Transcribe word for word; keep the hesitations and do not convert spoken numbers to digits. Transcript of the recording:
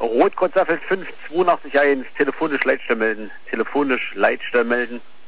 Rotkonzerfeld fünf zweiundachtzig eins, telefonisch Leitstelle melden. Telefonisch Leitstelle melden.